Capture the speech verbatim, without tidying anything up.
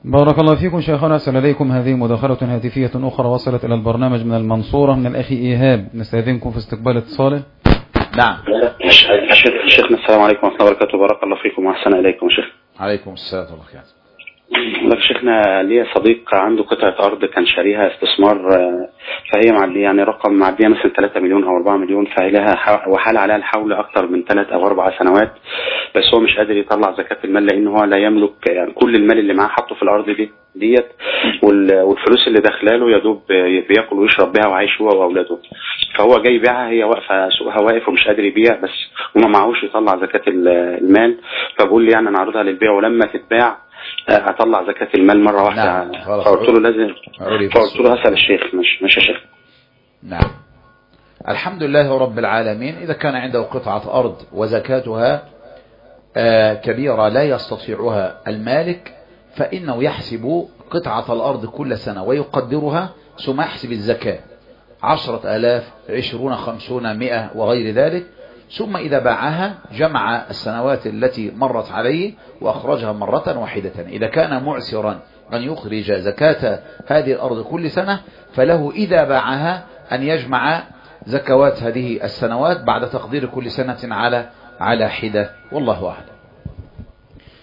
بارك الله فيكم شيخنا. أسأل إليكم هذه مداخلة هاتفية أخرى وصلت إلى البرنامج من المنصورة من الأخ إيهاب، نستأذنكم في استقبال اتصاله. نعم. شيخنا السلام عليكم ورحمة الله وبركاته. بارك الله فيكم وأحسن إليكم شيخ. عليكم السلام ورحمة الله وبركاته. لك شيخنا، لي صديق عنده قطعة أرض كان شاريها استثمار، فهي معدية يعني رقم معدية مثلا ثلاثة مليون أو أربعة مليون، فهي لها وحال عليها الحول أكثر من ثلاث أو أربع سنوات، بس هو مش قادر يطلع زكاة المال لأن هو لا يملك يعني كل المال اللي معاه حطه في الأرض دي ديت، والفلوس اللي داخلاله يا دوب بياكل ويشرب بها وعايش هو وأولاده، فهو جاي يبيعها، هي واقفة سوقها واقف ومش قادر يبيع، بس وما معهوش يطلع زكاة المال، فبقول لي يعني أنا عارضها للبيع ولما تتباع اطلع زكاة المال مرة واحدة. نعم. فقلت له لازم، فقلت له هسأل الشيخ مش مش يا شيخ. نعم. الحمد لله رب العالمين. إذا كان عنده قطعة أرض وزكاتها كبيرة لا يستطيعها المالك، فإنه يحسب قطعة الأرض كل سنة ويقدرها ثم يحسب الزكاة عشرة آلاف، عشرون، خمسون، مئة وغير ذلك، ثم إذا باعها جمع السنوات التي مرت عليه وأخرجها مرة واحدة. إذا كان معسرا أن يخرج زكاة هذه الأرض كل سنة، فله إذا باعها أن يجمع زكوات هذه السنوات بعد تقدير كل سنة على على حدة، والله أعلم.